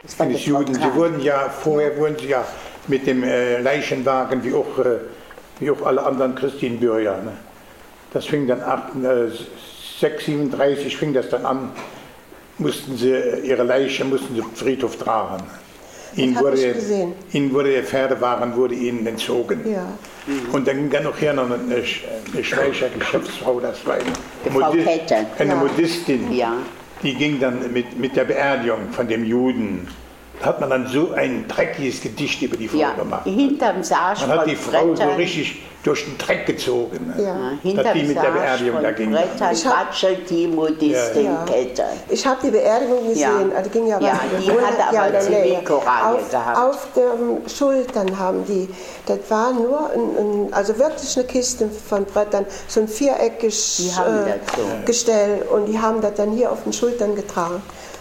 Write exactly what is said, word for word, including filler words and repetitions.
für die Juden. Sie wurden ja, vorher wurden sie ja mit dem äh, Leichenwagen, wie auch, äh, wie auch alle anderen Christenbürger. Ne? Das fing dann sechs siebenunddreißig fing das dann an, mussten sie ihre Leiche mussten sie zum Friedhof tragen. Ihnen wurde, ihnen wurde der Pferdewagen wurde ihnen entzogen. Ja. Mhm. Und dann ging dann noch her noch eine, eine Schweizer Geschäftsfrau, das war eine, Modist, eine ja. Modistin, ja. Die ging dann mit, mit der Beerdigung von dem Juden. Da hat man dann so ein dreckiges Gedicht über die Frau ja, gemacht. Hinterm Sarg man hat die Frau Brettern. so richtig durch den Dreck gezogen. Ne? Ja, hinterm die mit der Beerdigung da ging. Brettern watschelt die Modistenkette. Ja. Ich habe die Beerdigung gesehen, ja. Also die ging ja, ja die hat aber Zivilcoralie gehabt. Auf den Schultern haben die, das war nur, ein, ein, also wirklich eine Kiste von Brettern, so ein viereckiges äh, so. Gestell und die haben das dann hier auf den Schultern getragen.